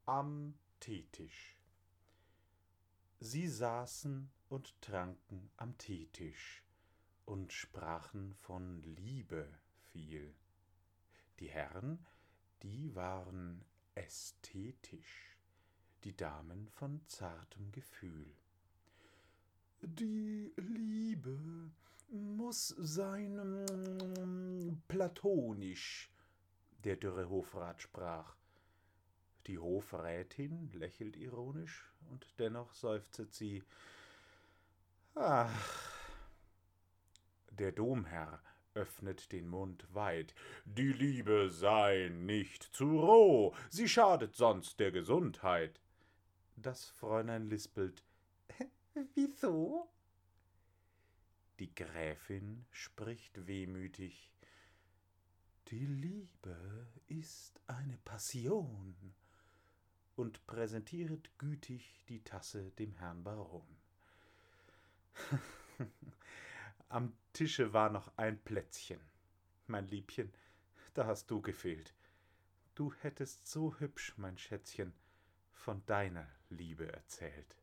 Am Teetisch. Sie saßen und tranken am Teetisch und sprachen von Liebe viel. Die Herren, die waren ästhetisch, die Damen von zartem Gefühl. Die Liebe muß sein platonisch, der dürre Hofrat sprach. Die Hofrätin lächelt ironisch, und dennoch seufzet sie: »Ach!« Der Domherr öffnet den Mund weit: »Die Liebe sei nicht zu roh, sie schadet sonst der Gesundheit.« Das Fräulein lispelt: »Wieso?« Die Gräfin spricht wehmütig: »Die Liebe ist eine Passion«, und präsentiert gütig die Tasse dem Herrn Baron. Am Tische war noch ein Plätzchen. Mein Liebchen, da hast du gefehlt. Du hättest so hübsch, mein Schätzchen, von deiner Liebe erzählt.